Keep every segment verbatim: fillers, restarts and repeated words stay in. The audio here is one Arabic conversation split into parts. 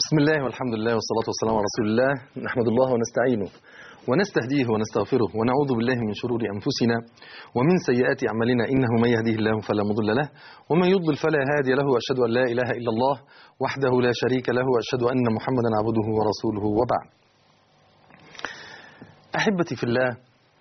بسم الله والحمد لله والصلاة والسلام على رسول الله. نحمد الله ونستعينه ونستهديه ونستغفره ونعوذ بالله من شرور أنفسنا ومن سيئات أعمالنا، إنه من يهديه الله فلا مضل له ومن يضلل فلا هادي له، وأشهد أن لا إله إلا الله وحده لا شريك له، وأشهد أن محمدا عبده ورسوله، وبعد. أحبتي في الله،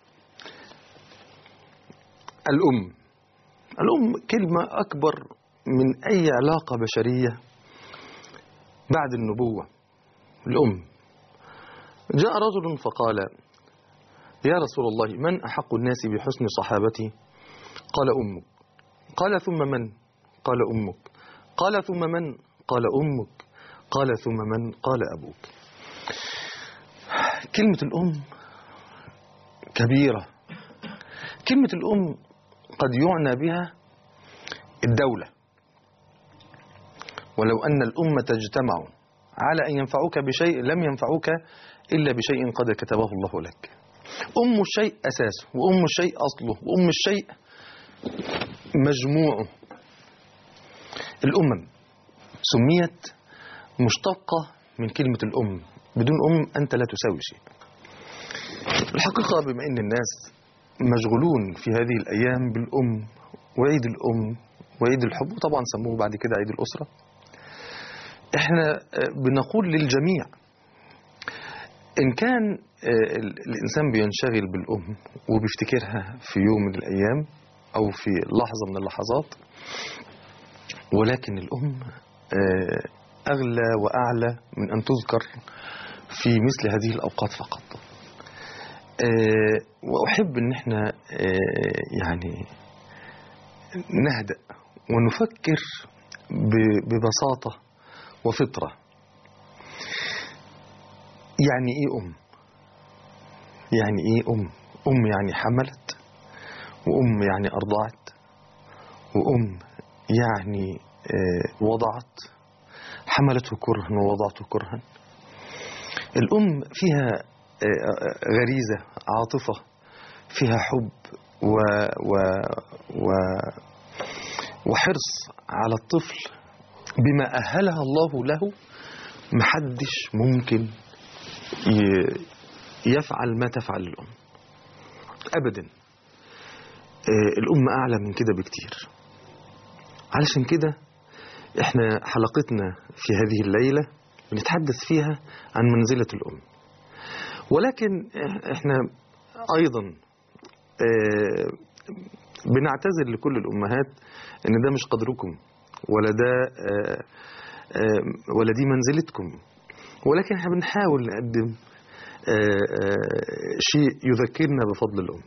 الأم الأم كلمة أكبر من أي علاقة بشرية بعد النبوة. الأم. جاء رجل فقال: يا رسول الله، من أحق الناس بحسن صحابتي؟ قال: أمك. قال: ثم من؟ قال: أمك. قال: ثم من؟ قال: أمك. قال: ثم من؟ قال: أبوك. كلمة الأم كبيرة. كلمة الأم قد يعنى بها الدولة، ولو أن الأمة اجتمعوا على أن ينفعوك بشيء لم ينفعوك إلا بشيء قد كتبه الله لك. أم الشيء أساسه، وأم الشيء أصله، وأم الشيء مجموعه. الأمم سميت مشتقة من كلمة الأم. بدون أم أنت لا تساوي شيء. الحقيقة بما أن الناس مشغولون في هذه الأيام بالأم وعيد الأم وعيد الحب، وطبعا سموه بعد كده عيد الأسرة، احنا بنقول للجميع إن كان الإنسان بينشغل بالأم وبيفتكرها في يوم من الأيام أو في لحظة من اللحظات، ولكن الأم أغلى وأعلى من أن تذكر في مثل هذه الأوقات فقط. وأحب أن احنا يعني نهدأ ونفكر ببساطة وفطرة. يعني إيه أم؟ يعني إيه أم؟ أم يعني حملت، وأم يعني أرضعت، وأم يعني وضعت، حملته كرها ووضعته كرها. الأم فيها غريزة، عاطفة، فيها حب و و و وحرص على الطفل بما أهلها الله له. محدش ممكن يفعل ما تفعل الأم أبدا. الأم أعلى من كده بكتير. علشان كده احنا حلقتنا في هذه الليلة بنتحدث فيها عن منزلة الأم، ولكن احنا أيضا بنعتذر لكل الأمهات ان ده مش قدركم ولا ده ولا دي منزلتكم، ولكن احنا بنحاول نقدم شيء يذكرنا بفضل الأم.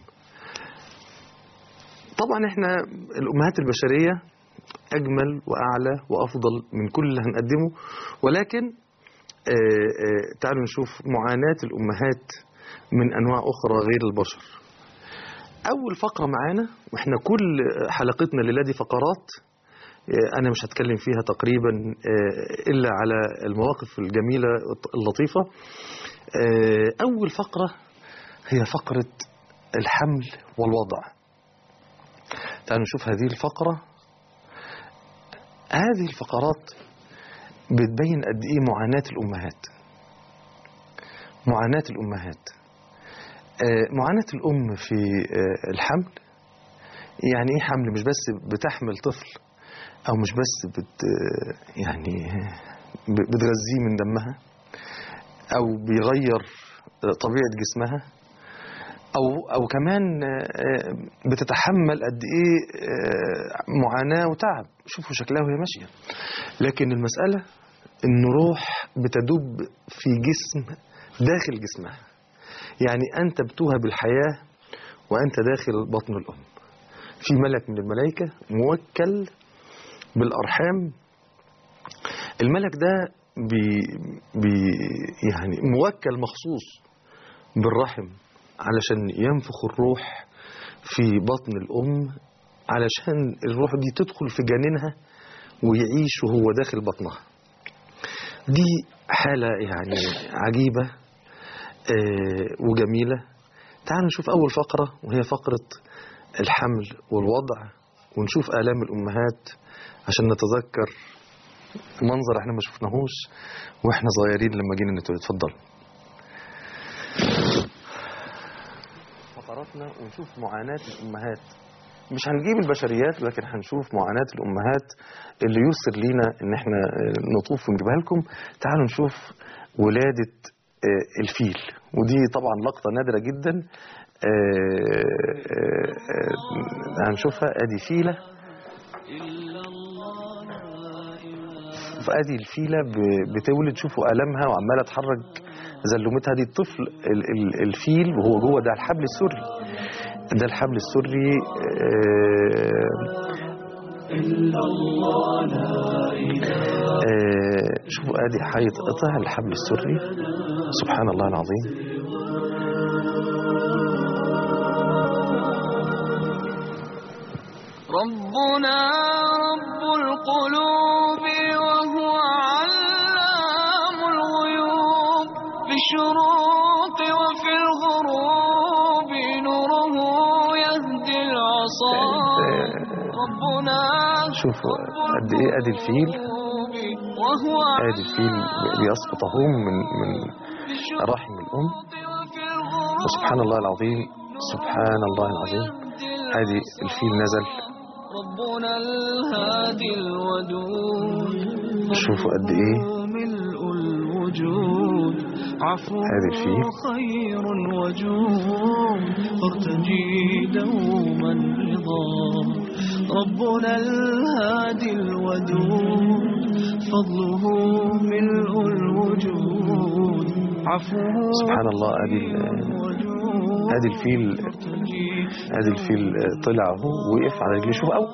طبعا احنا الأمهات البشرية أجمل وأعلى وأفضل من كل اللي هنقدمه، ولكن تعالوا نشوف معاناة الأمهات من أنواع أخرى غير البشر. أول فقرة معانا، وإحنا كل حلقتنا الليلة دي فقرات أنا مش هتكلم فيها تقريبا إلا على المواقف الجميلة اللطيفة. أول فقرة هي فقرة الحمل والوضع. تعالوا نشوف هذه الفقرة. هذه الفقرات بتبين قد إيه معاناة الأمهات. معاناة الأمهات معاناة الأم في الحمل. يعني إيه حمل؟ مش بس بتحمل طفل، أو مش بس بت يعني بتغذيه من دمها، أو بيغير طبيعة جسمها، أو أو كمان بتتحمل قد إيه معاناة وتعب. شوفوا شكلها وهي ماشية. لكن المسألة إن روح بتدب في جسم داخل جسمها. يعني أنت بتوهى بالحياة وأنت داخل بطن الأم. في ملك من الملائكة موكل بالأرحام. الملك ده بي بي يعني موكل مخصوص بالرحم علشان ينفخ الروح في بطن الأم، علشان الروح دي تدخل في جنينها ويعيش وهو داخل بطنها. دي حالة يعني عجيبة وجميلة. تعالوا نشوف أول فقرة، وهي فقرة الحمل والوضع، ونشوف آلام الأمهات عشان نتذكر منظر احنا ما شفناهوش واحنا صغيرين لما جينا نتولد. اتفضل. فقراتنا ونشوف معاناة الأمهات. مش هنجيب البشريات لكن هنشوف معاناة الأمهات اللي يسر لينا ان احنا نطوف ونجيبها لكم. تعالوا نشوف ولادة الفيل، ودي طبعا لقطة نادرة جدا. هنشوفها. ادي فيلة، فادي الفيلة بتولد. شوفوا ألمها وعمالة تحرك زلومتها. دي الطفل الفيل وهو جوه، ده الحبل السري، ده الحبل السري. شوفوا ادي هيتقطع الحبل السري. سبحان الله العظيم. ربنا رب القلوب وهو علام الغيوب، في الشروق وفي الغروب نوره يهدي العصا. ربنا شوفوا قد ايه ادي الفيل، ادي الفيل بيسقط اهو من من رحم الام. وسبحان الله العظيم، سبحان الله العظيم. ادي الفيل نزل. ربنا الهادي الودود، شوفوا قد ايه ملء الوجود، عفو خير وجود، فارتجي دوما رضا. ربنا الهادي الودود، فضله ملء الوجود، عفوه. سبحان الله. ادي ادي الفيل، ادي الفيل طلع اهو وقف على رجليه. شوف اهو.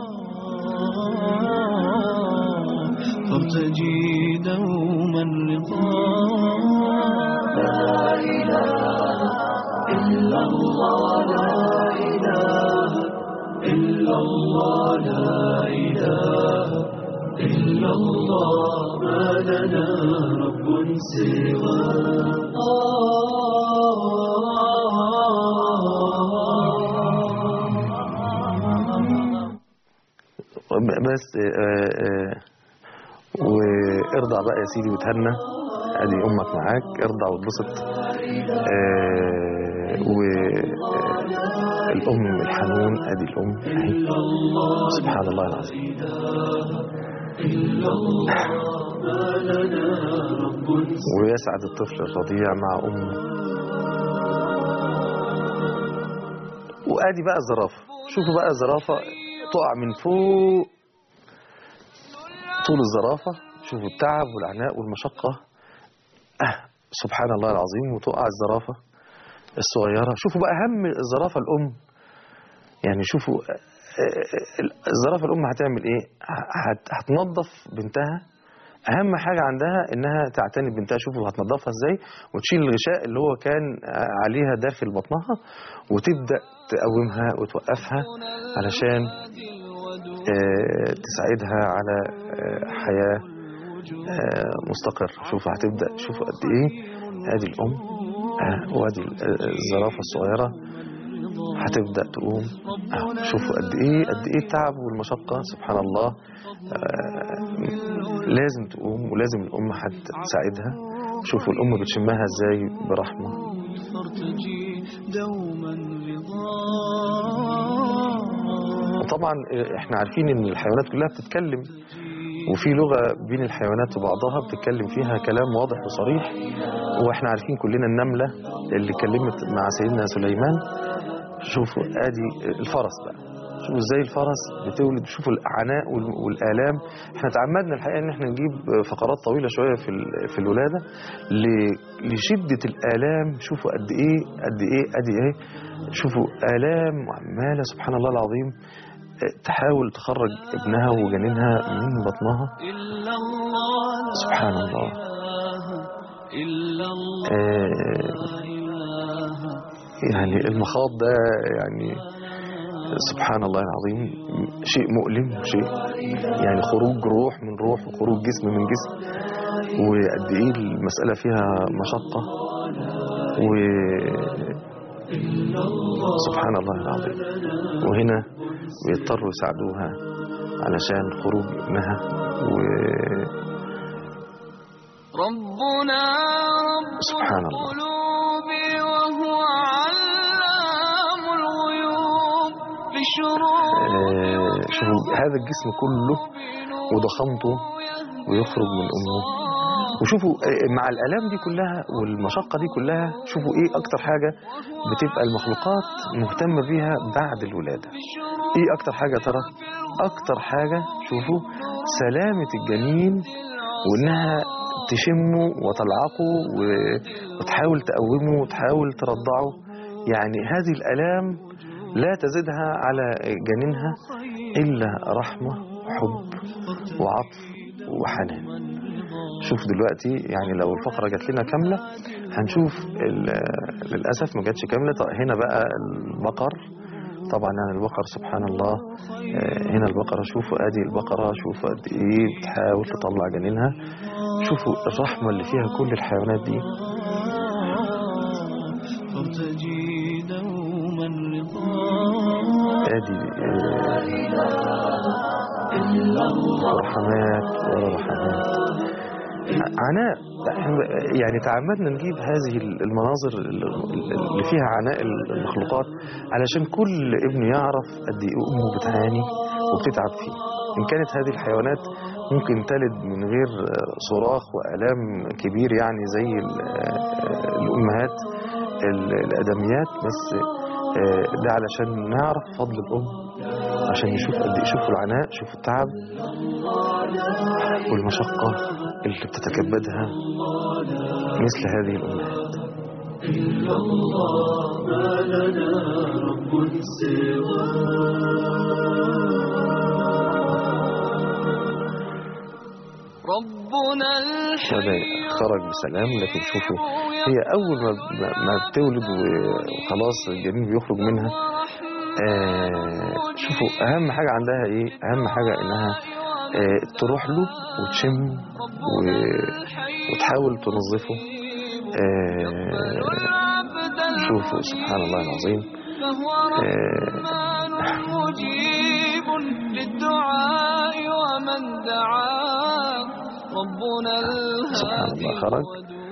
فارتجي دوما رضا. لا اله الا الله، لا اله الا الله، لا اله الا الله، ما لنا رب سواه. بس آآ آآ وارضع بقى يا سيدي وتهنى. ادي امك معاك، ارضع واتبسط. والام الحنون، ادي الام اهي. سبحان الله العظيم. ويسعد الطفل الرضيع مع امه. وادي بقى الزرافه. شوفوا بقى الزرافه تقع من فوق طول الزرافة. شوفوا التعب والعناء والمشقة. أه سبحان الله العظيم. وتقع الزرافة الصغيرة. شوفوا بقى أهم الزرافة الأم. يعني شوفوا الزرافة الأم هتعمل إيه؟ هتنظف بنتها. أهم حاجة عندها إنها تعتني بنتها. شوفوا هتنظفها إزاي، وتشيل الغشاء اللي هو كان عليها داخل بطنها، وتبدأ تقومها وتوقفها علشان تساعدها على حياة مستقرة. شوفوا هتبدأ. شوفوا قد إيه. ادي الأم وادي الزرافة الصغيرة هتبدأ تقوم. شوفوا قد إيه قد إيه التعب والمشقة. سبحان الله. لازم تقوم ولازم الأم هتساعدها. شوفوا الأم بتشمها إزاي برحمة. وطبعا احنا عارفين ان الحيوانات كلها بتتكلم، وفي لغة بين الحيوانات وبعضها بتتكلم فيها كلام واضح وصريح. واحنا عارفين كلنا النملة اللي كلمت مع سيدنا سليمان. شوفوا ادي الفرس بقى. شوفوا ازاي الفرس بتولد. شوفوا العناء والآلام. احنا تعمدنا الحقيقة ان احنا نجيب فقرات طويلة شوية في في الولادة لشدة الآلام. شوفوا قد ايه قد ايه ادي ايه. شوفوا آلام وعمالة سبحان الله العظيم تحاول تخرج ابنها وجنينها من بطنها. سبحان الله. آه يعني المخاض ده يعني سبحان الله العظيم شيء مؤلم، شيء يعني خروج روح من روح وخروج جسم من جسم. وقد ايه المسألة فيها مشقة. و سبحان الله العظيم. وهنا بيضطروا يساعدوها علشان خروج ابنها. و ربنا سبحان الله. القلوب وهو علام الغيوب آه شوفوا هذا الجسم كله وضخامته ويخرج من أمه. وشوفوا مع الآلام دي كلها والمشقة دي كلها، شوفوا إيه أكتر حاجة بتبقى المخلوقات مهتمة بيها بعد الولادة. إيه أكتر حاجة ترى؟ أكتر حاجة شوفوا سلامة الجنين، وإنها تشمه وتلعقه وتحاول تقومه وتحاول ترضعه. يعني هذه الآلام لا تزيدها على جنينها إلا رحمة وحب وعطف وحنان. شوف دلوقتي يعني لو الفقرة جات لنا كاملة هنشوف للأسف ما جاتش كاملة. هنا بقى البقر طبعا، يعني البقر سبحان الله. هنا البقرة شوفوا ادي البقرة، شوفوا قد ايه بتحاول تطلع جنينها. شوفوا الرحمة اللي فيها كل الحيوانات دي. ادي رحمات ورا رحمات، عناء. يعني تعمدنا نجيب هذه المناظر اللي فيها عناء المخلوقات علشان كل ابن يعرف قد ايه امه بتعاني وبتتعب فيه. ان كانت هذه الحيوانات ممكن تلد من غير صراخ وآلام كبير يعني زي الامهات الادميات، بس ده علشان نعرف فضل الام، عشان نشوف قد ايه، شوفوا العناء، شوفوا التعب والمشقة اللي بتتكبدها مثل هذه الأمهات. إلا الله ما لنا رب سواه. ربنا الحي خرج بسلام. لكن شوفوا هي أول ما, ما بتولد وخلاص الجنين بيخرج منها، آه شوفوا أهم حاجة عندها إيه؟ أهم حاجة إنها آه تروح له وتشم وتحاول تنظفه. آه شوفوا سبحان الله العظيم. آه مجيب للدعاء ومن دعا ربنا سبحان الله. خرج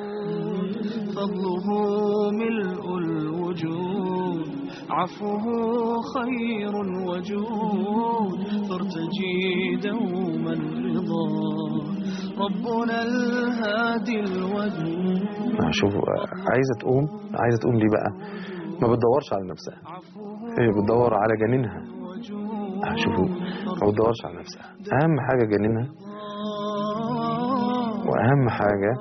فضله ملء الوجود، عفوه خير وجود، فارتجي دوما رضا ربنا الهادي الودود. شوفوا عايزة تقوم، عايزة تقوم ليه بقى؟ ما بتدورش على نفسها، هي بتدور على جنينها. شوفوا ما بتدورش على نفسها، أهم حاجة جنينها، وأهم حاجة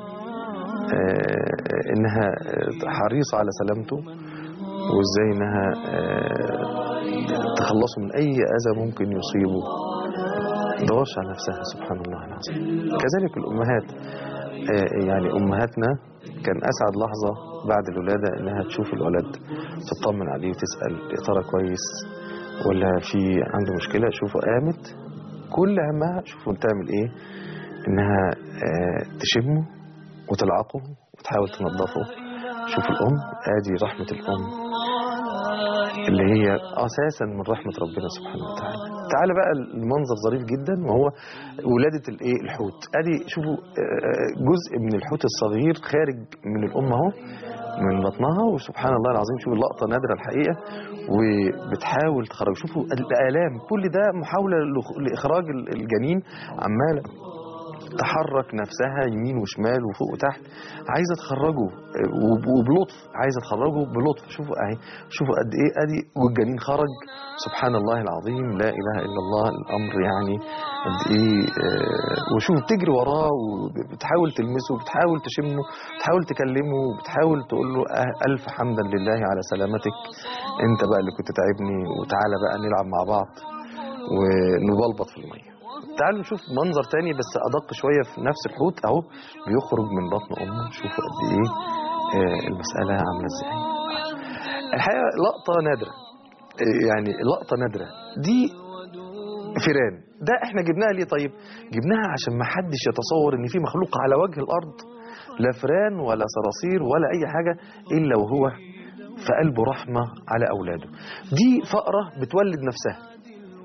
آه إنها حريصة على سلامته، وإزاي إنها آه تخلصه من أي أذى ممكن يصيبه. ما تدورش على نفسها سبحان الله العظيم. كذلك الأمهات، آه يعني أمهاتنا كان أسعد لحظة بعد الولادة إنها تشوف الولد، تطمن عليه وتسأل يا ترى كويس ولا في عنده مشكلة. شوفوا قامت كل همها، شوفوا بتعمل إيه، إنها آه تشمه وتلعقه وتحاول تنظفه. شوفوا الأم، آدي رحمة الأم اللي هي أساسا من رحمة ربنا سبحانه وتعالى. تعال بقى المنظر ظريف جدا، وهو ولادة الايه الحوت. ادي شوفوا جزء من الحوت الصغير خارج من الام اهو من بطنها، وسبحان الله العظيم شوفوا اللقطة نادرة الحقيقة، وبتحاول تخرج. شوفوا الآلام، كل ده محاولة لإخراج الجنين، عمالة تحرك نفسها يمين وشمال وفوق وتحت، عايزه تخرجه وبلطف، عايزه تخرجه بلطف. شوفوا اهي، شوفوا قد ايه ادي والجنين خرج. سبحان الله العظيم، لا اله الا الله. الامر يعني قد ايه. آه وشوف بتجري وراه وبتحاول تلمسه، بتحاول تشمه، بتحاول تكلمه، بتحاول تقول له أه الف حمدا لله على سلامتك، انت بقى اللي كنت تعبني، وتعالى بقى نلعب مع بعض ونبلبط في الميه. تعالوا نشوف منظر تاني بس أدق شوية في نفس الحوت أهو بيخرج من بطن أمه. شوفوا قد إيه آه المسألة عاملة إزاي. الحقيقة لقطة نادرة، آه يعني لقطة نادرة دي. فيران ده إحنا جبناها ليه؟ طيب جبناها عشان ما حدش يتصور إن في مخلوق على وجه الأرض لا فيران ولا صراصير ولا أي حاجة إلا وهو في قلبه رحمة على أولاده. دي فقرة بتولد نفسها،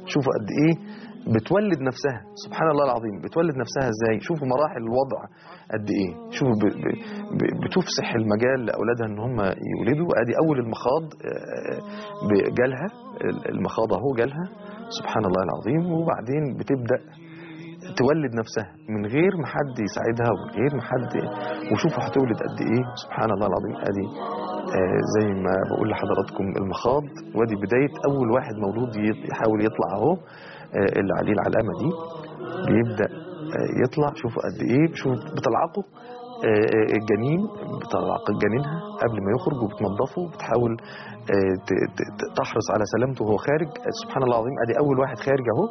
شوفوا قد ايه بتولد نفسها، سبحان الله العظيم، بتولد نفسها ازاي. شوفوا مراحل الوضع قد ايه، شوفوا ب ب ب بتفسح المجال لاولادها ان هم يولدوا. ادي اول المخاض جالها، المخاض اهو جالها، سبحان الله العظيم. وبعدين بتبدا تولد نفسها من غير ما حد يساعدها ومن غير ما حد. وشوفوا هتولد قد ايه، سبحان الله العظيم. ادي آه زي ما بقول لحضراتكم المخاض، وادي بدايه اول واحد مولود يحاول يطلع اهو، آه اللي عليه العلامه دي بيبدا آه يطلع. شوفوا قد ايه، شوفوا بتلعقه آه الجنين، بتلعق جنينها قبل ما يخرج وبتنظفه، بتحاول آه تحرص على سلامته وهو خارج. سبحان الله العظيم. ادي اول واحد خارج اهو،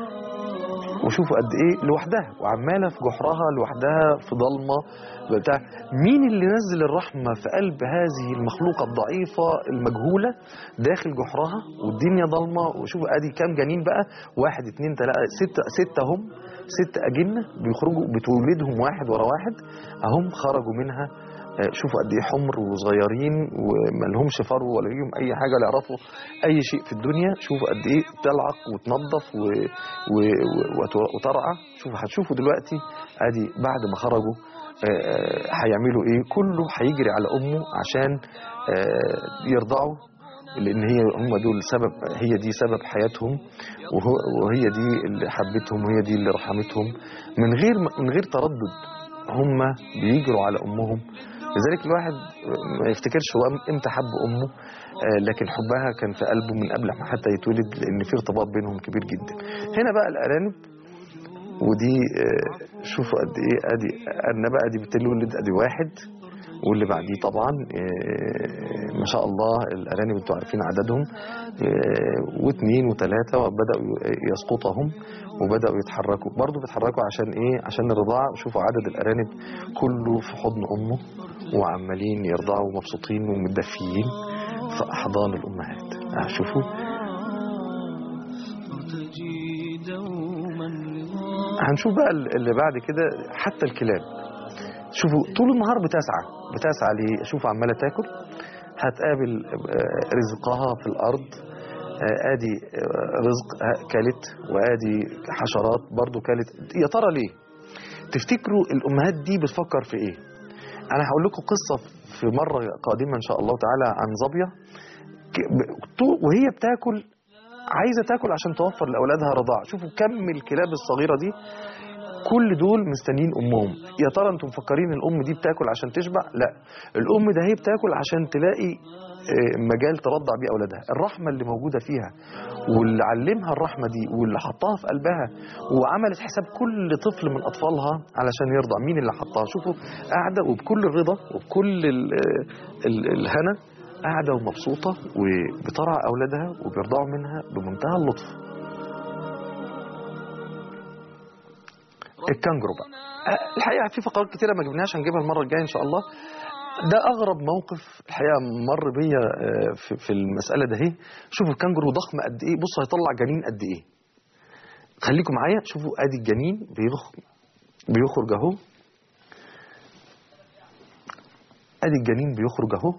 وشوفوا قد ايه لوحدها وعماله في جحرها لوحدها في ضلمه بتاع. مين اللي نزل الرحمه في قلب هذه المخلوقه الضعيفه المجهوله داخل جحرها والدنيا ضلمه؟ وشوفوا ادي كام جنين بقى، واحد اتنين تلاته سته، سته هم ست اجنه بيخرجوا، بتولدهم واحد ورا واحد اهم خرجوا منها. شوفوا قد ايه حمر وصغيرين وما لهمش فرو ولا ليهم اي حاجه ولا يعرفوا اي شيء في الدنيا. شوفوا قد ايه تلعق وتنظف و... و... وترعى. شوفوا هتشوفوا دلوقتي ادي بعد ما خرجوا هيعملوا ايه. كله هيجري على امه عشان يرضعوا، لان هي هم دول سبب، هي دي سبب حياتهم، وهي دي اللي حبتهم وهي دي اللي رحمتهم. من غير من غير تردد هم بيجروا على امهم. لذلك الواحد ما يفتكرش هو امتى حب امه، لكن حبها كان في قلبه من قبل ما حتى يتولد، لان في ارتباط بينهم كبير جدا. هنا بقى الارانب، ودي شوفوا قد ايه، ادي ارنبه ادي بتولد ادي واحد، واللي بعديه طبعا ما شاء الله الارانب انتوا عارفين عددهم، واثنين وثلاثه، وبداوا يسقطهم وبداوا يتحركوا. برضو بيتحركوا عشان ايه؟ عشان الرضاعه. شوفوا عدد الارانب كله في حضن امه وعمالين يرضعوا ومبسوطين ومتدفيين في احضان الامهات. شوفوا هنشوف بقى اللي بعد كده. حتى الكلاب شوفوا طول النهار بتسعى بتسعى ليه؟ شوفوا عماله تاكل، هتقابل رزقها في الارض. ادي رزق كلت، وادي حشرات برضو كلت. يا ترى ليه؟ تفتكروا الامهات دي بتفكر في ايه؟ انا هقول لكم قصه في مره قادمه ان شاء الله تعالى عن ظبيه وهي بتاكل، عايزه تاكل عشان توفر لاولادها رضاعه. شوفوا كم الكلاب الصغيره دي، كل دول مستنيين امهم. يا ترى انتم مفكرين الام دي بتاكل عشان تشبع؟ لا، الام ده هي بتاكل عشان تلاقي مجال ترضع بيه اولادها. الرحمه اللي موجوده فيها واللي علمها الرحمه دي واللي حطها في قلبها وعملت حساب كل طفل من اطفالها علشان يرضع، مين اللي حطها؟ شوفوا قاعده وبكل الرضا وبكل الهنا، قاعده ومبسوطه وبترعى اولادها وبيرضعوا منها بمنتهى اللطف. الكانجرو بقى الحقيقه في فقرات كتيره ما جبناهاش، هنجيبها المره الجايه ان شاء الله. ده اغرب موقف الحقيقه مر بيا في, في المساله ده اهي. شوفوا الكانجرو ضخم قد ايه، بصوا هيطلع جنين قد ايه. خليكم معايا، شوفوا ادي الجنين بيخرج اهو، ادي الجنين بيخرج اهو،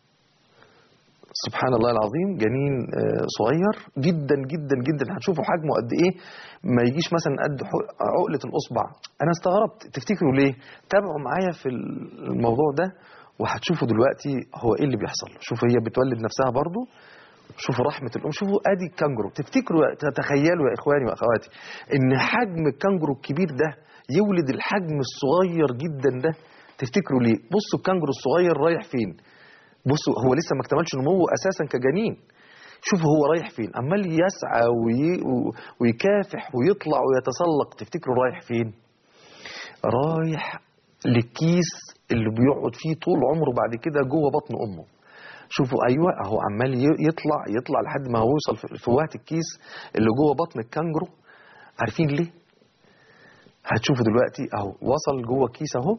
سبحان الله العظيم. جنين صغير جدا جدا جدا، هتشوفوا حجمه قد ايه، ما يجيش مثلا قد عقله الاصبع. انا استغربت، تفتكروا ليه؟ تابعوا معايا في الموضوع ده وهتشوفوا دلوقتي هو ايه اللي بيحصل. شوفوا هي بتولد نفسها برضو، شوفوا رحمه الام. شوفوا ادي الكانجرو. تفتكروا تتخيلوا يا اخواني واخواتي ان حجم الكانجرو الكبير ده يولد الحجم الصغير جدا ده؟ تفتكروا ليه؟ بصوا الكانجرو الصغير رايح فين، بصوا هو لسه ما اكتملش نموه اساسا كجنين. شوفوا هو رايح فين، عمال يسعى وي... ويكافح ويطلع ويتسلق. تفتكروا رايح فين؟ رايح للكيس اللي بيقعد فيه طول عمره بعد كده جوه بطن امه. شوفوا ايوه اهو عمال يطلع يطلع لحد ما هو يوصل في وقت الكيس اللي جوه بطن الكانجرو. عارفين ليه؟ هتشوفوا دلوقتي اهو وصل جوه الكيس اهو،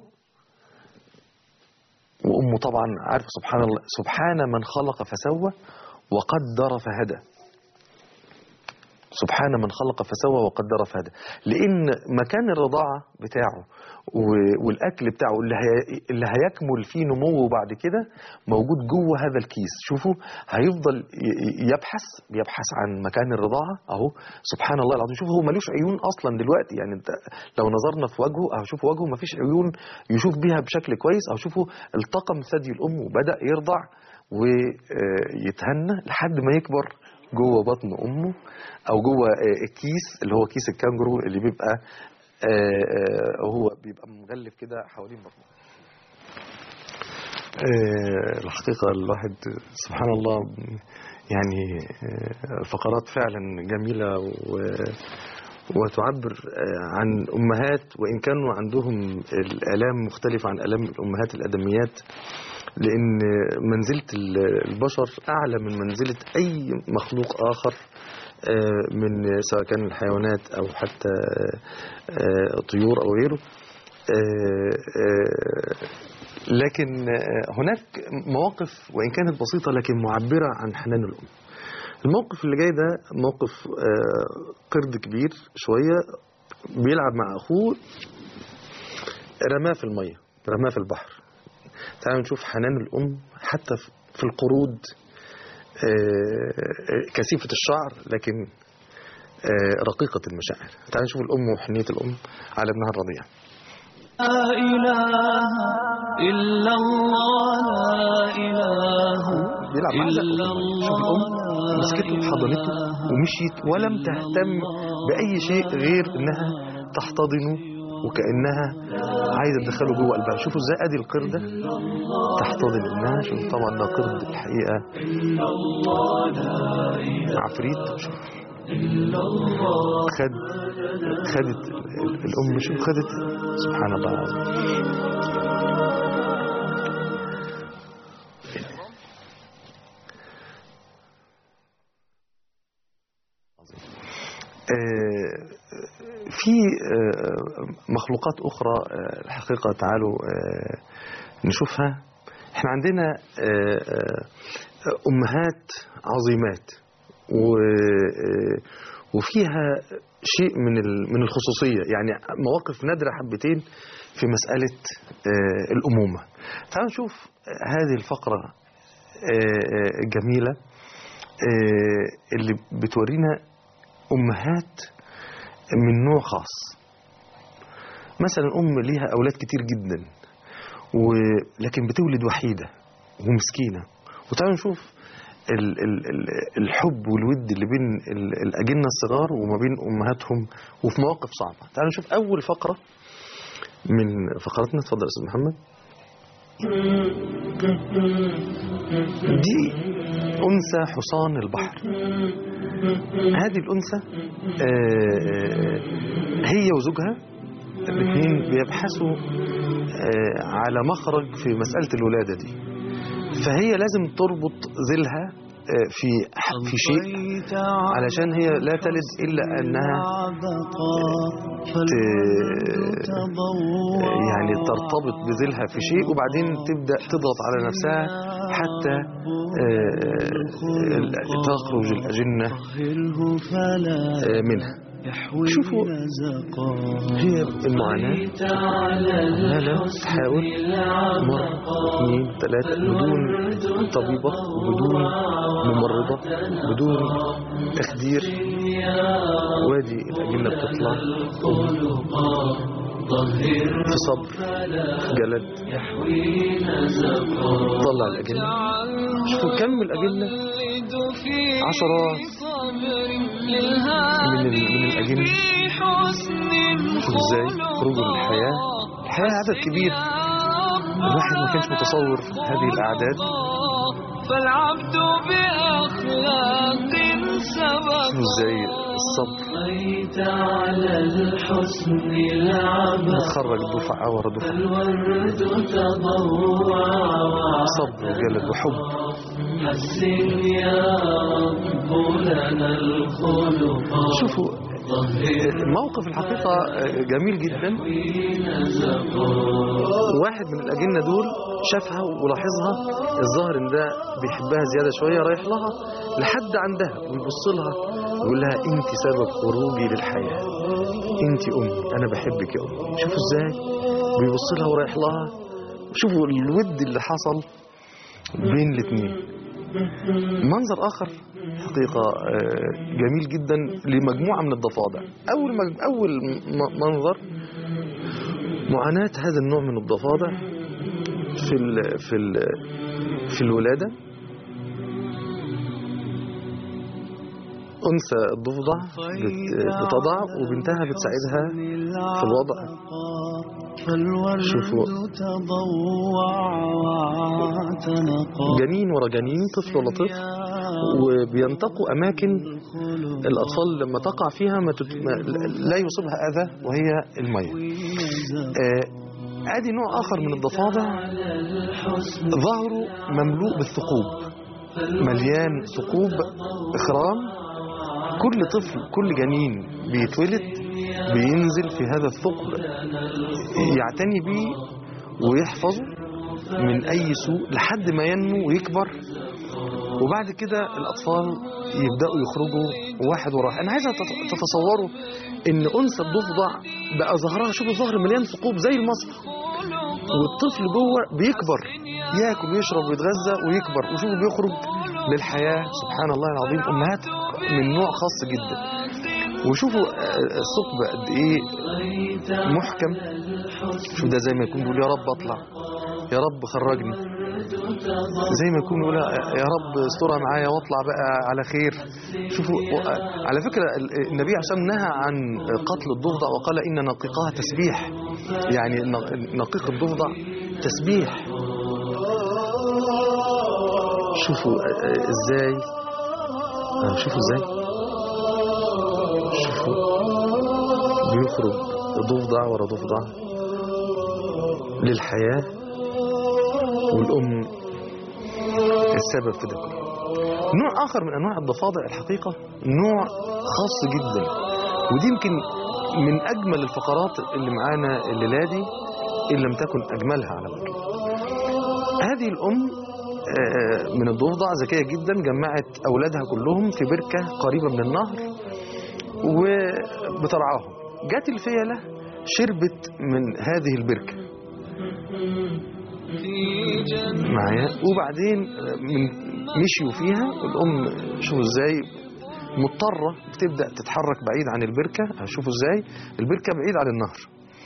وأمه طبعا عارفة. سبحان الله، سبحان من خلق فسوى وقدر فهدى. سبحان من خلق فسوى وقدر فهدى. لأن مكان الرضاعة بتاعه والأكل بتاعه اللي, هي اللي هيكمل فيه نموه بعد كده موجود جوه هذا الكيس. شوفوا هيفضل يبحث بيبحث عن مكان الرضاعة أهو. سبحان الله العظيم. شوفوا هو ملوش عيون أصلا دلوقتي، يعني انت لو نظرنا في وجهه أو شوفوا وجهه مفيش عيون يشوف بيها بشكل كويس. أو شوفوا التقم ثدي الأم وبدأ يرضع ويتهنى لحد ما يكبر جوه بطن أمه أو جوه الكيس اللي هو كيس الكانجرو اللي بيبقى هو بيبقى مغلف كده حوالين بطنه. الحقيقة الواحد سبحان الله يعني فقرات فعلا جميلة وتعبر عن أمهات وإن كانوا عندهم الآلام مختلفة عن آلام الأمهات الآدميات، لأن منزلة البشر أعلى من منزلة أي مخلوق آخر من سواء كان الحيوانات أو حتى طيور أو غيره. لكن هناك مواقف وإن كانت بسيطة لكن معبرة عن حنان الأم. الموقف اللي جاي ده موقف قرد كبير شوية بيلعب مع أخوه، رماه في المية، رماه في البحر. تعالوا نشوف حنان الأم حتى في القرود كثيفة الشعر لكن رقيقة المشاعر. تعالوا نشوف الأم وحنية الأم على ابنها الرضيع. لا إله إلا الله، لا إله إلا الله. شوف الأم مسكته وحضنته ومشيت ولم تهتم بأي شيء غير إنها تحتضنه وكأنها عايزة تدخله جوه قلبها. شوفوا ازاي ادي القردة تحتضن ابنها. شوفوا طبعا ده قرد الحقيقة عفريت. شوف خد خدت الام، شوف خدت سبحان الله العظيم. في مخلوقات أخرى الحقيقة تعالوا نشوفها. احنا عندنا أمهات عظيمات وفيها شيء من من الخصوصية، يعني مواقف نادرة حبتين في مسألة الأمومة. تعالوا نشوف هذه الفقرة الجميلة اللي بتورينا أمهات من نوع خاص. مثلا أم ليها أولاد كتير جدا ولكن بتولد وحيدة ومسكينة. وتعالوا نشوف الحب والود اللي بين الأجنة الصغار وما بين أمهاتهم وفي مواقف صعبة. تعالوا نشوف أول فقرة من فقراتنا. اتفضل أستاذ محمد. دي أنثى حصان البحر. هذه الأنثى هي وزوجها الاثنين بيبحثوا على مخرج في مسألة الولادة دي، فهي لازم تربط ذيلها في في شيء علشان هي لا تلد إلا أنها يعني ترتبط بذيلها في شيء وبعدين تبدأ تضغط على نفسها حتى تخرج الأجنة منها. شوفوا هي المعاناة عمالة تحاول مرة اثنين ثلاثة بدون طبيبة بدون ممرضة بدون تخدير. وادي الأجنة بتطلع في صبر في جلد طلع الأجنة. شوفوا كم الأجنة عشرات من من الأجنة. شوف ازاي خروجوا من الحياة. الحياة عدد كبير الواحد ما كانش متصور هذه الأعداد. فالعبد بأخلاق سبق. شوف ازاي الصبر على الحسن العبق. تخرج دفعة ورا دفعة. الورد تضوع صبر وجلد وحب. حسن يا رب لنا الخلق. شوفوا الموقف الحقيقة جميل جدا. واحد من الأجنة دول شافها ولاحظها الظاهر ان ده بيحبها زيادة شوية، رايح لها لحد عندها ويبص لها يقول لها أنت سبب خروجي للحياة، أنت أمي، أنا بحبك يا أمي. شوفوا إزاي بيبص لها ورايح لها. شوفوا الود اللي حصل بين الاثنين. منظر آخر حقيقة جميل جدا لمجموعة من الضفادع. أول أول منظر معاناة هذا النوع من الضفادع في ال في ال في الولادة. أنثى الضفدع بتضع وبنتها بتساعدها في الوضع. شوفوا جنين ورا جنين، طفل ولا طفل، وبينتقوا أماكن الأطفال لما تقع فيها ما تت... ما لا يصيبها أذى وهي المية. آه ادي نوع آخر من الضفادع ظهره مملوء بالثقوب، مليان ثقوب إخرام. كل طفل كل جنين بيتولد بينزل في هذا الثقب يعتني بيه ويحفظه من أي سوء لحد ما ينمو ويكبر، وبعد كده الأطفال يبدأوا يخرجوا واحد وراح. أنا عايزة تتصوروا إن أنثى الضفدع بقى ظهرها، شوفوا الظهر مليان ثقوب زي المصفى، والطفل جوه بيكبر ياكل ويشرب ويتغذى ويكبر، وشوفوا بيخرج للحياة. سبحان الله العظيم، أمهات من نوع خاص جدا. وشوفوا الثقب قد إيه محكم. شوف ده زي ما يكون بيقول يا رب أطلع، يا رب خرجني، زي ما يكون يقول يا رب استرها معايا واطلع بقى على خير. شوفوا على فكرة النبي عشان نهى عن قتل الضفدع وقال إن نقيقها تسبيح، يعني نقيق الضفدع تسبيح. شوفوا ازاي، شوفوا ازاي، شوفوا بيخرج ضفدع ورا ضفدع للحياة، والأم السبب في ده كله. نوع آخر من أنواع الضفادع الحقيقة نوع خاص جدا، ودي يمكن من أجمل الفقرات اللي معانا الليلة دي إن لم تكن أجملها على فكرة. هذه الأم من الضفدع ذكية جدا، جمعت أولادها كلهم في بركة قريبة من النهر وبترعاهم. جات الفيلة شربت من هذه البركة معايا، وبعدين من مشيوا فيها. الأم شوفوا ازاي مضطرة بتبدأ تتحرك بعيد عن البركة. شوفوا ازاي البركة بعيد عن النهر.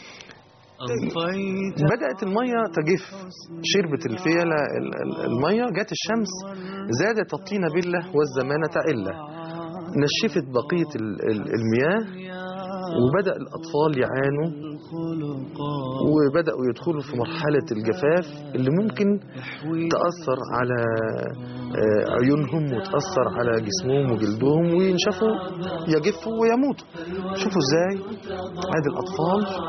بدأت المية تجف، شربت الفيلة المية، جات الشمس زادت الطين بلة والزمانة علة، نشفت بقية المياه، وبدأ الأطفال يعانوا وبدأوا يدخلوا في مرحلة الجفاف اللي ممكن تأثر على عيونهم وتأثر على جسمهم وجلدهم وينشفوا يجفوا ويموتوا. شوفوا ازاي هذه الأطفال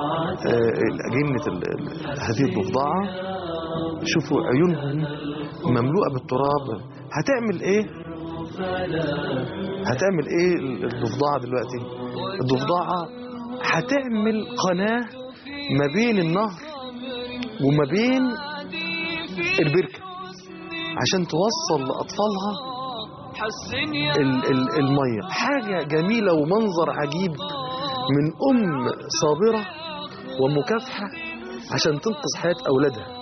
أجنة هذه الضفدعة، شوفوا عيونهم مملوءة بالتراب. هتعمل ايه هتعمل ايه الضفدعة دلوقتي؟ الضفدعة هتعمل قناة ما بين النهر وما بين البركة عشان توصل لأطفالها المية. حاجة جميلة ومنظر عجيب من أم صابرة ومكافحة عشان تنقذ حياة أولادها.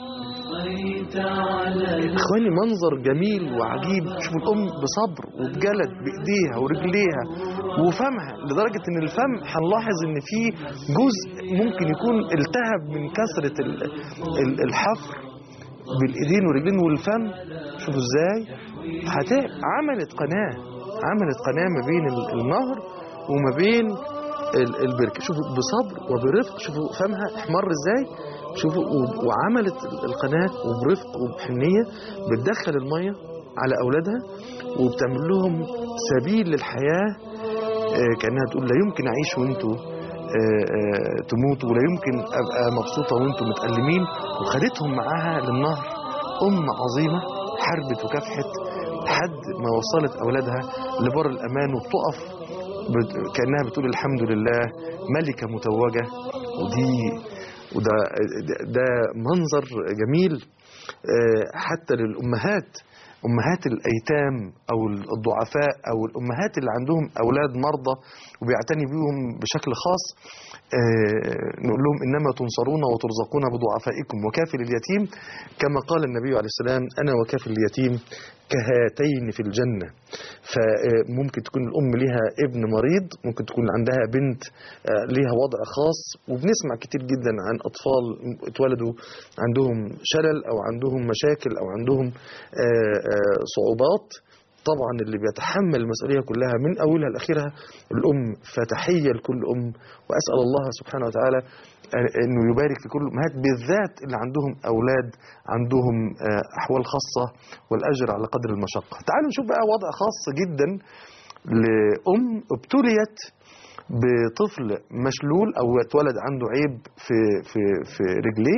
اخواني منظر جميل وعجيب. شوفوا الام بصبر وبجلد بايديها ورجليها وفمها، لدرجة ان الفم هنلاحظ ان في جزء ممكن يكون التهب من كثرة الحفر بالايدين والرجلين والفم. شوفوا ازاي عملت قناة عملت قناة ما بين النهر وما بين البركة. شوفوا بصبر وبرفق، شوفوا فمها احمر ازاي، شوفوا وعملت القناة وبرفق وبحنية بتدخل المية على أولادها وبتعمل لهم سبيل للحياة. كأنها تقول لا يمكن أعيش وانتوا تموتوا، ولا يمكن أبقى مبسوطة وانتوا متألمين. وخدتهم معاها للنهر. أم عظيمة حربت وكافحت لحد ما وصلت أولادها لبر الأمان، وبتقف كأنها بتقول الحمد لله ملكة متوجة. ودي وده ده منظر جميل حتى للأمهات أمهات الأيتام أو الضعفاء أو الأمهات اللي عندهم أولاد مرضى وبيعتني بيهم بشكل خاص، نقول لهم إنما تنصرون وترزقون بضعفائكم وكافل اليتيم، كما قال النبي عليه السلام أنا وكافل اليتيم كهاتين في الجنة. فممكن تكون الأم لها ابن مريض، ممكن تكون عندها بنت لها وضع خاص، وبنسمع كتير جدا عن أطفال اتولدوا عندهم شلل أو عندهم مشاكل أو عندهم صعوبات. طبعا اللي بيتحمل المسؤولية كلها من أولها لآخرها الأم، فتحية لكل أم، وأسأل الله سبحانه وتعالى أنه يبارك في كل الأمهات بالذات اللي عندهم أولاد عندهم أحوال خاصة والأجر على قدر المشقة. تعالوا نشوف بقى وضع خاص جدا لأم ابتليت بطفل مشلول أو اتولد عنده عيب في, في, في رجليه،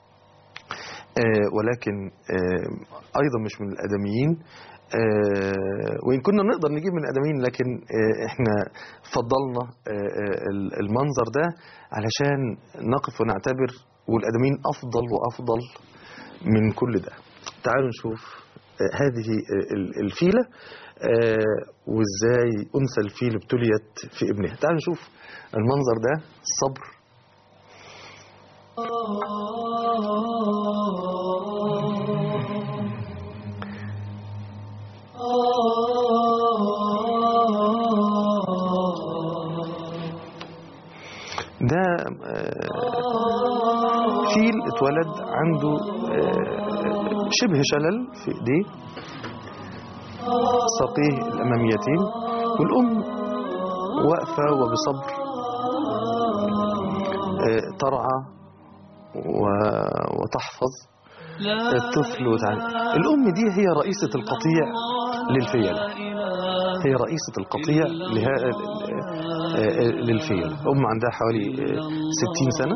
ولكن أيضا مش من الآدميين، آه وإن كنا نقدر نجيب من الآدميين، لكن آه إحنا فضلنا آه المنظر ده علشان نقف ونعتبر والآدميين أفضل وأفضل من كل ده. تعالوا نشوف آه هذه آه الفيلة آه وإزاي أنثى الفيل ابتليت في ابنها. تعالوا نشوف المنظر ده، الصبر. ده فيل اتولد عنده شبه شلل في ايديه ساقيه الاماميتين، والام واقفه وبصبر ترعى وتحفظ الطفل وتعالى. الام دي هي رئيسة القطيع للفيل، هي رئيسة القطيع للفيل. أم عندها حوالي ستين سنة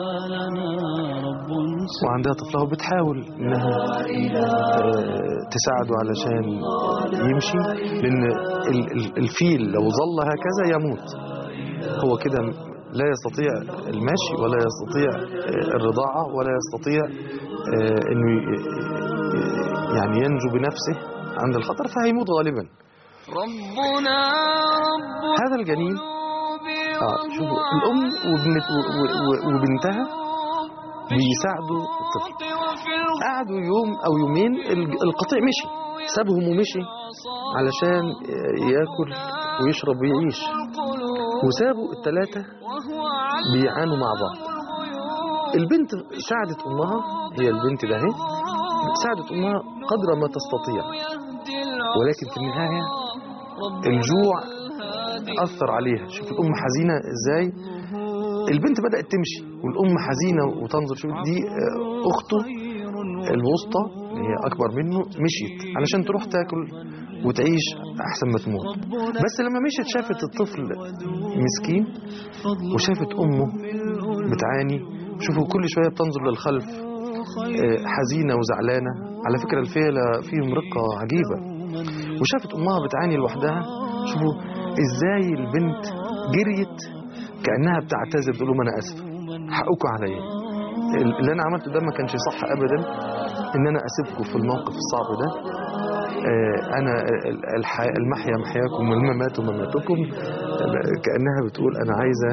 وعندها طفلها وبتحاول إنها تساعده علشان يمشي، لأن الفيل لو ظل هكذا يموت، هو كده لا يستطيع المشي ولا يستطيع الرضاعة ولا يستطيع إنه يعني ينجو بنفسه عند الخطر، فهيموت غالبا. ربنا هذا الجنين آه شوفوا الأم وبنت وبنتها بيساعدوا الطفل. قعدوا يوم أو يومين، القطيع مشي، سابهم ومشي علشان يأكل ويشرب ويعيش، وسابوا الثلاثة بيعانوا مع بعض. البنت ساعدت أمها، هي البنت ده هي ساعدت أمها قدر ما تستطيع، ولكن في النهاية الجوع أثر عليها. شوف الأم حزينة إزاي، البنت بدأت تمشي والأم حزينة وتنظر. شوف دي أخته الوسطى هي أكبر منه مشيت علشان تروح تاكل وتعيش أحسن ما تموت، بس لما مشيت شافت الطفل مسكين وشافت أمه بتعاني. شوفوا كل شوية بتنظر للخلف حزينة وزعلانة. على فكرة الفيلة فيهم رقة عجيبة. وشافت أمها بتعاني لوحدها. شوفوا إزاي البنت جريت كأنها بتعتذر، تقول لهم أنا أسف، حقكم عليا، اللي أنا عملته ده ما كانش صح أبدا، إن أنا أسيبكم في الموقف الصعب ده. أنا المحيا محياكم والممات مماتكم، كأنها بتقول أنا عايزة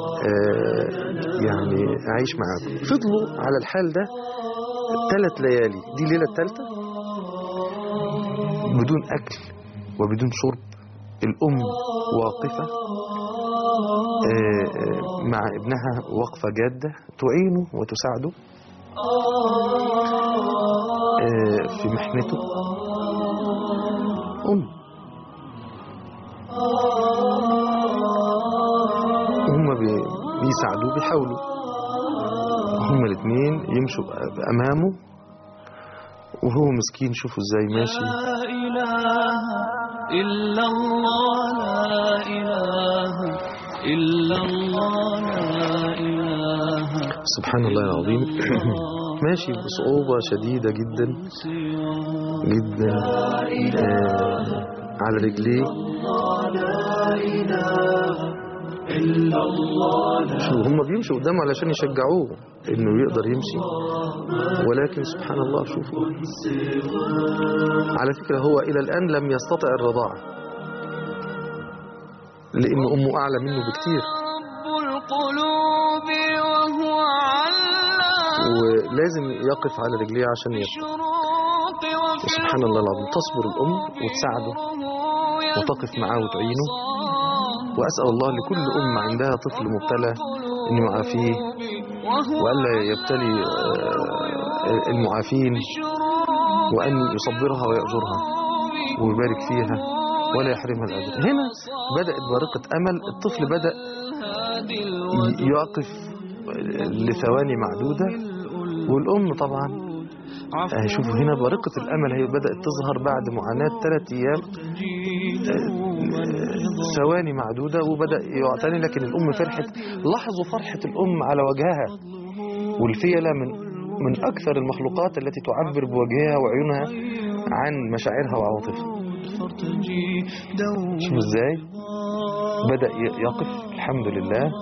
يعني أعيش معاكم. فضلوا على الحال ده ثلاث ليالي، دي ليلة الثالثة بدون أكل وبدون شرب. الأم واقفة مع ابنها وقفة جادة تعينه وتساعده في محنته. أم هم بيساعدوه، بيحاولوا هم الاثنين يمشوا أمامه وهو مسكين. شوفوا ازاي ماشي. لا إله إلا الله، لا إله إلا الله، لا إله. سبحان الله العظيم. ماشي بصعوبة شديدة جدا جدا آه على رجليه. لا إله إلا شو هم بيمشوا قدامه علشان يشجعوه انه يقدر يمشي، ولكن سبحان الله شوفوا على فكرة هو الى الان لم يستطع الرضاعة لان امه اعلى منه بكتير، ولازم يقف على رجليه عشان يرضع. وسبحان الله العظيم تصبر الام وتساعده وتقف معاه وتعينه. وأسأل الله لكل أم عندها طفل مبتلى أن يعافيه وألا يبتلي المعافين، وأن يصبرها ويأجرها ويبارك فيها ولا يحرمها الأجر. هنا بدأت بارقة أمل، الطفل بدأ يقف لثواني معدودة، والأم طبعا شوفوا هنا بارقة الأمل هي بدأت تظهر بعد معاناة ثلاث أيام، ثواني معدودة وبدأ يعتني. لكن الأم فرحت، لاحظوا فرحة الأم على وجهها، والفيلة من من أكثر المخلوقات التي تعبر بوجهها وعيونها عن مشاعرها وعواطفها. شوفوا إزاي بدأ يقف الحمد لله.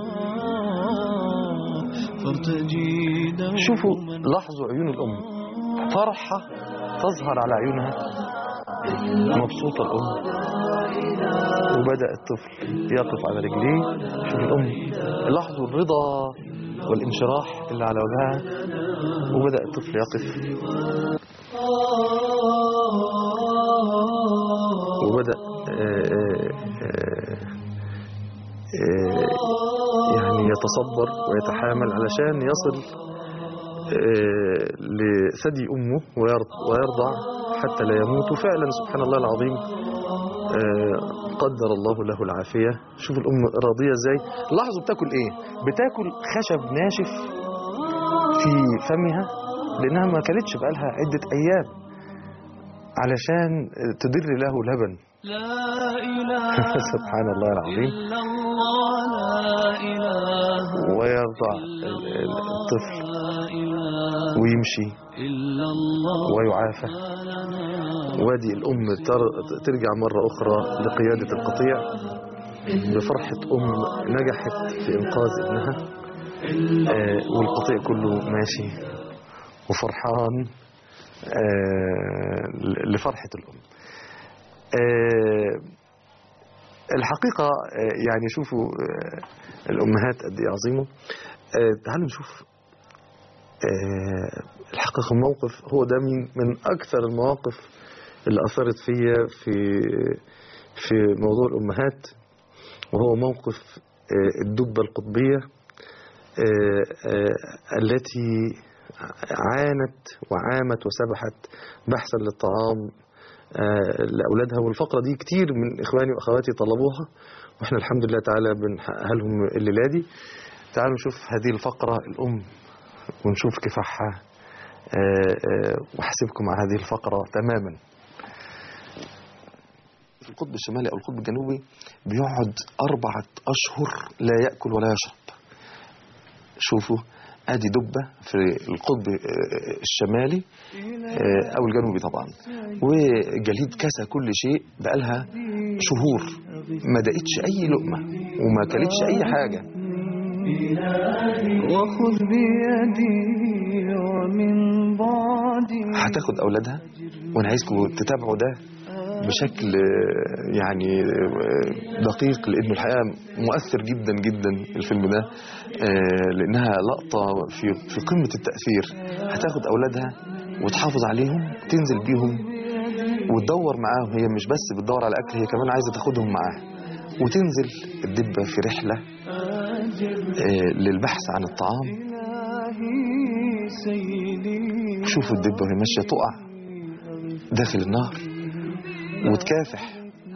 شوفوا لاحظوا عيون الأم، فرحة تظهر على عيونها، مبسوطة الأم. وبدأ الطفل يقف على رجليه. شوف الأم، لاحظوا الرضا والانشراح اللي على وجهها. وبدأ الطفل يقف وبدأ آآ آآ آآ يعني يتصبر ويتحامل علشان يصل لثدي أمه ويرضع حتى لا يموت. وفعلا سبحان الله العظيم قدر الله له العافية. شوف الأم راضية ازاي. لاحظوا بتاكل ايه، بتاكل خشب ناشف في فمها لأنها ما كلتش بقالها عدة أيام علشان تدر له لبن. سبحان الله العظيم. ويرضع الطفل ويمشي ويعافى. وادي الأم ترجع مرة أخرى لقيادة القطيع بفرحة أم نجحت في إنقاذ ابنها، والقطيع كله ماشي وفرحان لفرحة الأم. الحقيقة يعني شوفوا الأمهات قد إيه عظيمة. تعالوا نشوف الحقيقة موقف هو ده من من أكثر المواقف اللي أثرت فيا في في موضوع الأمهات، وهو موقف الدبة القطبية التي عانت وعامت وسبحت بحثا للطعام لأولادها. والفقرة دي كتير من إخواني وأخواتي طلبوها، وإحنا الحمد لله تعالى بنحققها لهم الليلة دي. تعالوا نشوف هذه الفقرة الأم ونشوف كفاحها، وحسبكم مع هذه الفقرة تماما. في القطب الشمالي أو القطب الجنوبي بيقعد أربعة أشهر لا يأكل ولا يشرب. شوفوا ادي دبة في القطب الشمالي او الجنوبي طبعا، وجليد كسى كل شيء بقالها شهور ما دقتش اي لقمة وما كلتش اي حاجة. وخذ بيدي ومن بعدي هتاخد اولادها، وانا عايزكم تتابعوا ده بشكل يعني دقيق، لأنه الحقيقة مؤثر جدا جدا الفيلم ده، لأنها لقطة في في قمة التأثير. هتاخد أولادها وتحافظ عليهم، تنزل بيهم وتدور معاهم. هي مش بس بتدور على أكل، هي كمان عايزة تاخدهم معاها، وتنزل الدبة في رحلة للبحث عن الطعام. شوفوا الدبة وهي ماشية تقع داخل النهر وتكافح،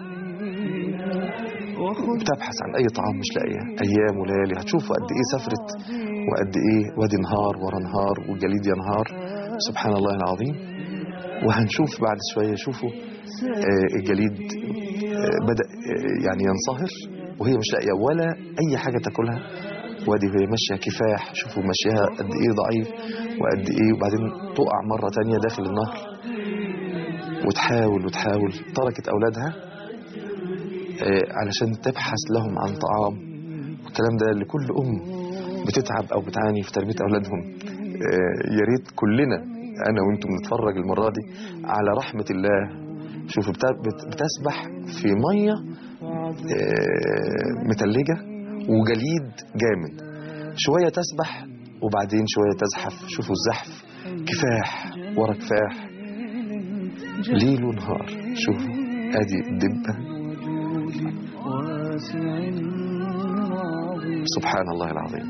بتبحث عن أي طعام مش لاقيها أيام وليالي. هتشوفوا قد إيه سافرت وقد إيه وادي نهار ورا نهار والجليد ينهار. سبحان الله العظيم. وهنشوف بعد شوية، شوفوا آه الجليد آه بدأ آه يعني ينصهر وهي مش لاقية ولا أي حاجة تاكلها. وادي وهي ماشية كفاح، شوفوا ماشيها قد إيه ضعيف وقد إيه، وبعدين تقع مرة تانية داخل النهر وتحاول وتحاول. تركت أولادها علشان تبحث لهم عن طعام، الكلام ده لكل أم بتتعب أو بتعاني في تربية أولادهم. يا ريت كلنا أنا وأنتم نتفرج المرة دي على رحمة الله. شوفوا بتسبح في مية متلجة وجليد جامد، شوية تسبح وبعدين شوية تزحف. شوفوا الزحف، كفاح ورا كفاح، ليل ونهار. شوفوا ادي الدبة، سبحان الله العظيم.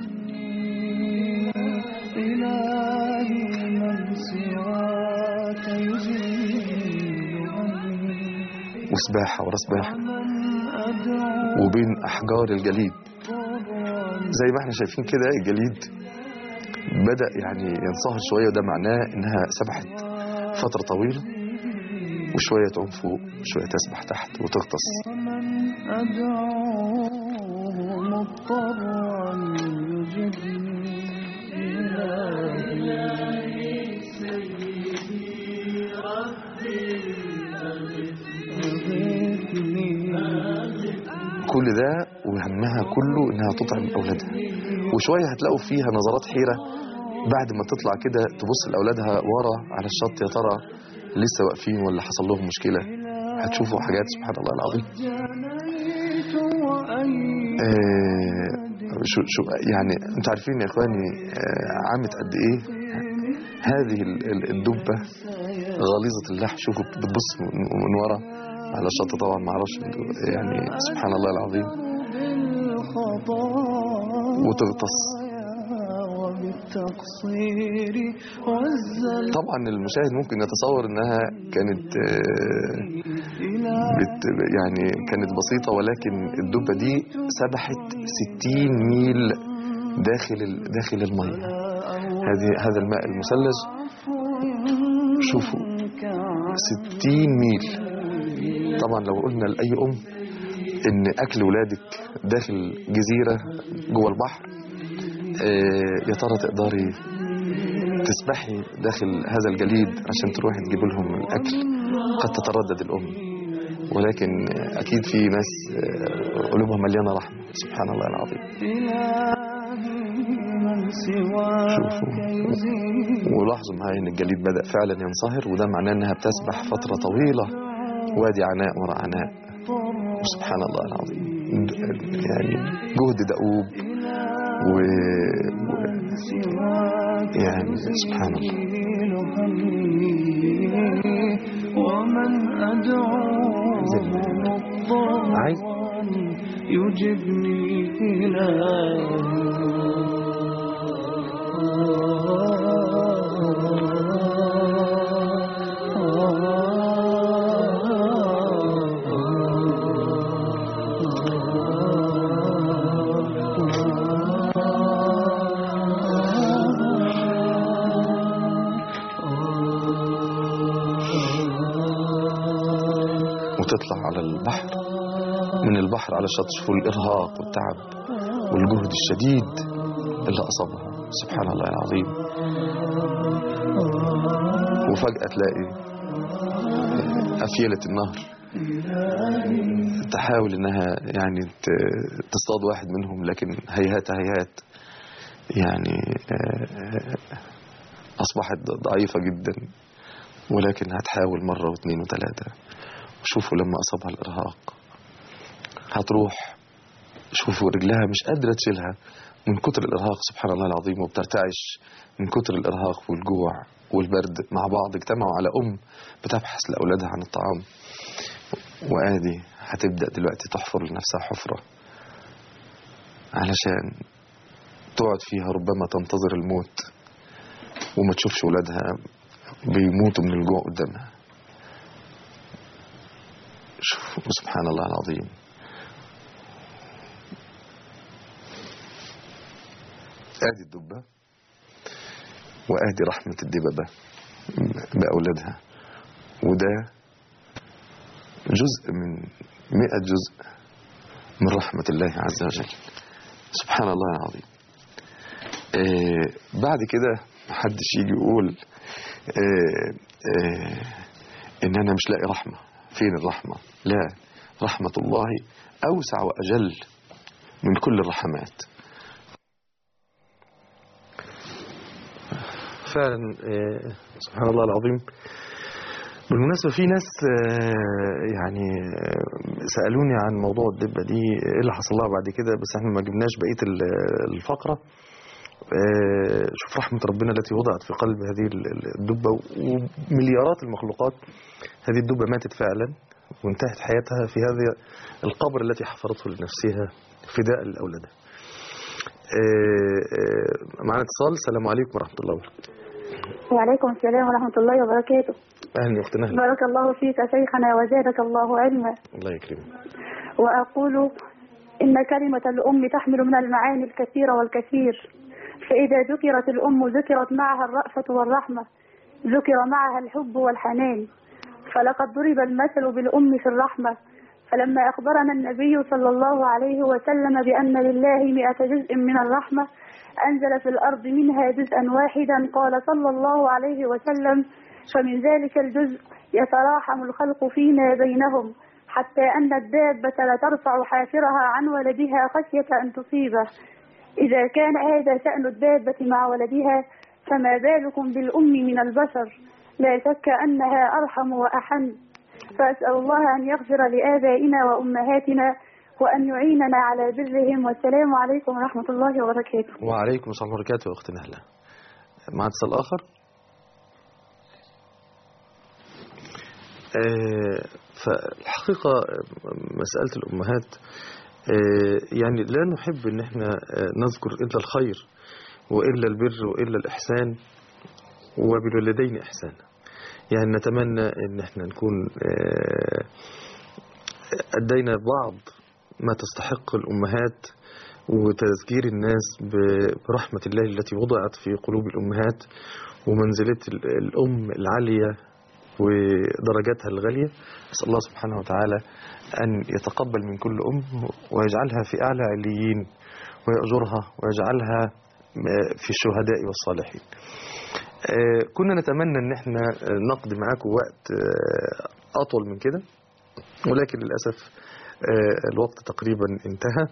وسباحة ورا سباحة وبين أحجار الجليد. زي ما احنا شايفين كده الجليد بدأ يعني ينصهر شوية، وده معناه انها سبحت فترة طويلة، وشوية تعوم فوق شوية تسبح تحت وتغطس. كل ده وهمها كله انها تطعم اولادها. وشويه هتلاقوا فيها نظرات حيره بعد ما تطلع كده تبص لاولادها ورا على الشط، يا ترى لسه واقفين ولا حصل لهم مشكله. هتشوفوا حاجات سبحان الله العظيم. آه شو شو يعني انتوا عارفين يا اخواني آه عامت قد ايه هذه الدبه غليظه اللحم. شوفوا بتبص من ورا على الشط، طبعا ما اعرفش يعني سبحان الله العظيم، وتغطس. طبعا المشاهد ممكن يتصور انها كانت بت يعني كانت بسيطة، ولكن الدبة دي سبحت ستين ميل داخل داخل المية. هذه هذا الماء المثلج، شوفوا ستين ميل. طبعا لو قلنا لأي أم إن أكل ولادك داخل جزيرة جوه البحر، يا ترى تقدري تسبحي داخل هذا الجليد عشان تروحي تجيب لهم الأكل؟ قد تتردد الأم، ولكن أكيد في ناس قلوبها مليانة رحمة. سبحان الله العظيم. شوفوا ولاحظوا معايا إن الجليد بدأ فعلا ينصهر، وده معناه إنها بتسبح فترة طويلة وادي عناء وراء عناء. سبحان الله العظيم، يعني جهد دؤوب و... و... يعني سبحان الله. ومن أدعوه مضطرا يجبني وتطلع على البحر، من البحر على الشط. شوفوا الإرهاق والتعب والجهد الشديد اللي أصابها. سبحان الله العظيم. وفجأة تلاقي أفيلة النهر تحاول إنها يعني تصطاد واحد منهم، لكن هيهات هيهات يعني أصبحت ضعيفة جدا، ولكن هتحاول مرة واثنين وثلاثة. شوفوا لما أصابها الإرهاق هتروح، شوفوا رجلها مش قادرة تشيلها من كتر الإرهاق. سبحان الله العظيم. وبترتعش من كتر الإرهاق والجوع والبرد مع بعض. اجتمعوا على أم بتبحث لأولادها عن الطعام، وآدي هتبدأ دلوقتي تحفر لنفسها حفرة علشان تقعد فيها، ربما تنتظر الموت وما تشوفش أولادها بيموتوا من الجوع قدامها. شوفوا سبحان الله العظيم. آدي الدبة وآدي رحمة الدببة بأولادها، وده جزء من مئة جزء من رحمة الله عز وجل. سبحان الله العظيم. آه بعد كده محدش يجي يقول آه آه إن أنا مش لاقي رحمة. فين الرحمة؟ لا، رحمة الله أوسع وأجل من كل الرحمات. فعلا سبحان الله العظيم. بالمناسبة في ناس يعني سألوني عن موضوع الدبة دي ايه اللي حصل لها بعد كده، بس احنا ما جبناش بقية الفقرة. شوف رحمة ربنا التي وضعت في قلب هذه الدبة ومليارات المخلوقات. هذه الدبة ماتت فعلا وانتهت حياتها في هذا القبر التي حفرته لنفسها فداء لأولادها. معنا اتصال. السلام عليكم ورحمة الله وبركاته. وعليكم السلام ورحمة الله وبركاته. أهلا أختنا. بارك الله فيك شيخنا وزادك الله علما. الله يكرمك. وأقول إن كلمة الأم تحمل من المعاني الكثير والكثير، فإذا ذكرت الأم ذكرت معها الرأفة والرحمة، ذكر معها الحب والحنان. فلقد ضرب المثل بالأم في الرحمة، فلما أخبرنا النبي صلى الله عليه وسلم بأن لله مئة جزء من الرحمة أنزل في الأرض منها جزءا واحدا، قال صلى الله عليه وسلم: فمن ذلك الجزء يتراحم الخلق فيما بينهم، حتى أن الدابة لترفع حافرها عن ولدها خشية أن تصيبه. إذا كان هذا شأن الدابة مع ولدها، فما بالكم بالأم من البشر؟ لا شك أنها أرحم وأحن. فأسأل الله أن يغفر لآبائنا وأمهاتنا وأن يعيننا على برهم. والسلام عليكم ورحمة الله وبركاته. وعليكم السلام ورحمة الله وبركاته. أختي نهلة. مع اتصال آخر. آه فالحقيقة مسألة الأمهات آه يعني لا نحب أن احنا آه نذكر إلا الخير وإلا البر وإلا الإحسان، وبالوالدين إحسانا. يعني نتمنى أن احنا نكون آه أدينا بعض ما تستحق الأمهات، وتذكير الناس برحمة الله التي وضعت في قلوب الأمهات ومنزلة الأم العالية ودرجاتها الغالية. أسأل الله سبحانه وتعالى أن يتقبل من كل أم ويجعلها في أعلى عليين ويأجرها ويجعلها في الشهداء والصالحين. كنا نتمنى أن احنا نقضي معاكم وقت أطول من كده، ولكن للأسف الوقت تقريبا انتهى.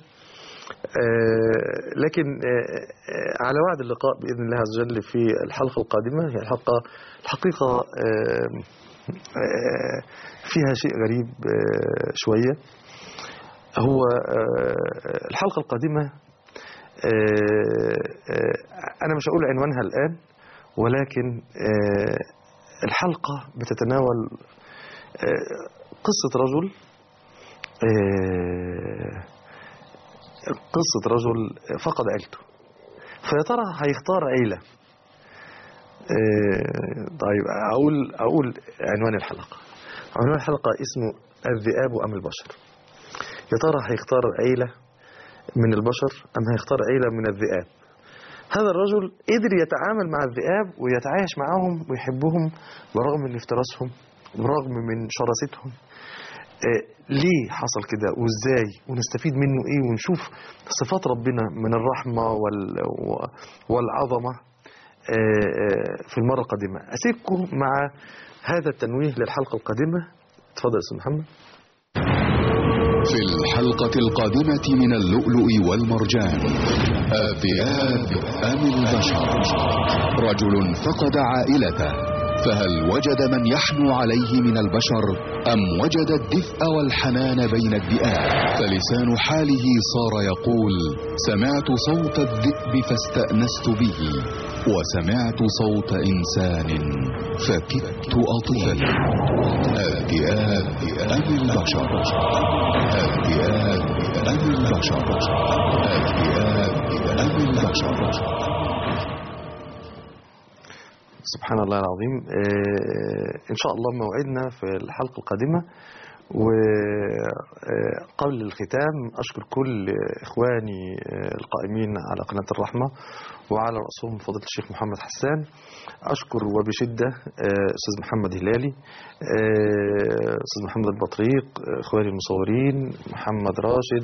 لكن على وعد اللقاء بإذن الله عز وجل في الحلقة القادمة. هي الحلقة الحقيقة فيها شيء غريب شوية. هو الحلقة القادمة أنا مش هقول عنوانها الآن، ولكن الحلقة بتتناول قصة رجل قصة رجل فقد عيلته. فيا ترى هيختار عيلة. طيب أقول أقول عنوان الحلقة. عنوان الحلقة اسمه الذئاب أم البشر. يا ترى هيختار عيلة من البشر أم هيختار عيلة من الذئاب؟ هذا الرجل قدر يتعامل مع الذئاب ويتعايش معهم ويحبهم برغم من افتراسهم برغم من شراستهم. آه ليه حصل كده وازاي، ونستفيد منه ايه، ونشوف صفات ربنا من الرحمة والعظمة آه في المرة القادمة. أسيبكم مع هذا التنويه للحلقة القادمة. تفضل يا أستاذ محمد. في الحلقة القادمة من اللؤلؤ والمرجان: الذئاب أم البشر؟ رجل فقد عائلته، فهل وجد من يحنو عليه من البشر أم وجد الدفء والحنان بين الذئاب؟ فلسان حاله صار يقول: سمعت صوت الذئب فاستأنست به، وسمعت صوت إنسان فكدت أطير. الذئاب أم البشر؟ الذئاب أم البشر؟ الذئاب أم البشر؟ سبحان الله العظيم. إن شاء الله موعدنا في الحلقة القادمة. وقبل الختام أشكر كل إخواني القائمين على قناة الرحمة وعلى رأسهم فضيلة الشيخ محمد حسان. أشكر وبشدة أستاذ محمد هلالي، أستاذ محمد البطريق، إخواني المصورين محمد راشد،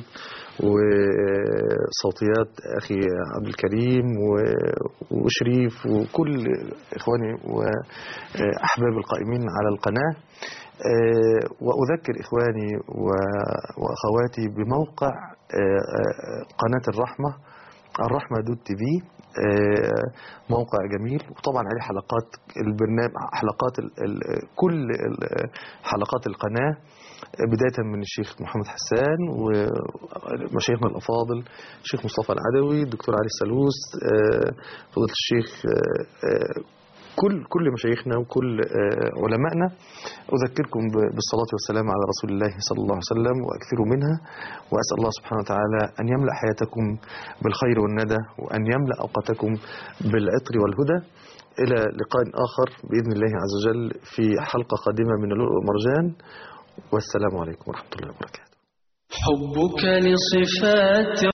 وصوتيات أخي عبد الكريم وشريف، وكل إخواني وأحباب القائمين على القناة. وأذكر إخواني وأخواتي بموقع قناة الرحمة، الرحمة دوت تي في، موقع جميل وطبعا عليه حلقات البرنامج، حلقات ال ال كل حلقات القناة بداية من الشيخ محمد حسان ومشايخنا الأفاضل الشيخ مصطفى العدوي، الدكتور علي السلوس، فضيلة الشيخ، كل كل مشايخنا وكل علمائنا. أذكركم بالصلاة والسلام على رسول الله صلى الله عليه وسلم وأكثروا منها، وأسأل الله سبحانه وتعالى أن يملأ حياتكم بالخير والندى، وأن يملأ أوقاتكم بالعطر والهدى. إلى لقاء آخر بإذن الله عز وجل في حلقة قادمة من اللؤلؤ والمرجان، والسلام عليكم ورحمة الله وبركاته. حبك لصفات